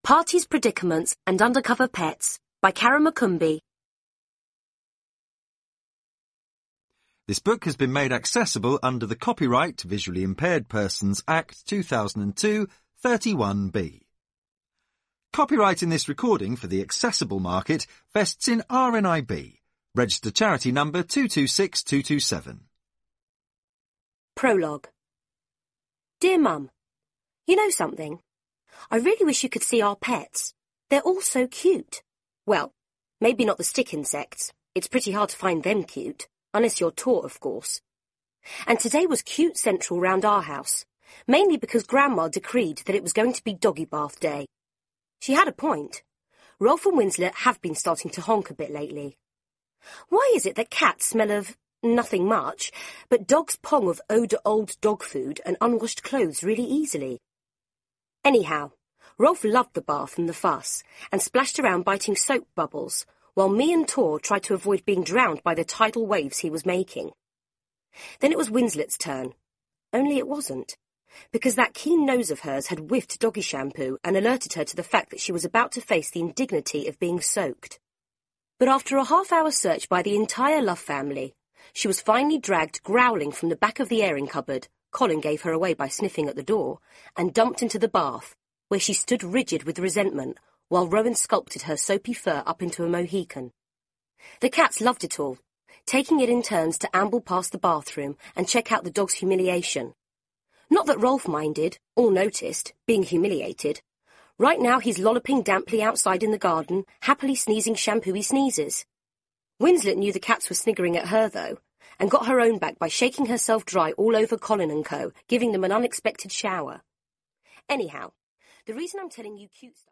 Parties, Predicaments and Undercover Pets by Karen McCumbee. This book has been made accessible under the Copyright Visually Impaired Persons Act 2002, 31B. Copyright in this recording for the accessible market vests in RNIB, registered charity number 226227. Prologue. Dear Mum, you know something? I really wish you could see our pets. They're all so cute. Well, maybe not the stick insects. It's pretty hard to find them cute, unless you're taught, of course. And today was cute central round our house, mainly because Grandma decreed that it was going to be doggy bath day. She had a point. Rolf and Winslet have been starting to honk a bit lately. Why is it that cats smell of nothing much, but dogs pong of old dog food and unwashed clothes really easily? Anyhow, Rolf loved the bath and the fuss, and splashed around biting soap bubbles, while me and Tor tried to avoid being drowned by the tidal waves he was making. Then it was Winslet's turn. Only it wasn't, because that keen nose of hers had whiffed doggy shampoo and alerted her to the fact that she was about to face the indignity of being soaked. But after a half-hour search by the entire Love family, she was finally dragged growling from the back of the airing cupboard. Colin gave her away by sniffing at the door, and dumped into the bath, where she stood rigid with resentment, while Rowan sculpted her soapy fur up into a Mohican. The cats loved it all, taking it in turns to amble past the bathroom and check out the dog's humiliation. Not that Rolf minded, or noticed, being humiliated. Right now he's lolloping damply outside in the garden, happily sneezing shampooey sneezes. Winslet knew the cats were sniggering at her, though, and got her own back by shaking herself dry all over Colin and co., giving them an unexpected shower. Anyhow, the reason I'm telling you cute stuff...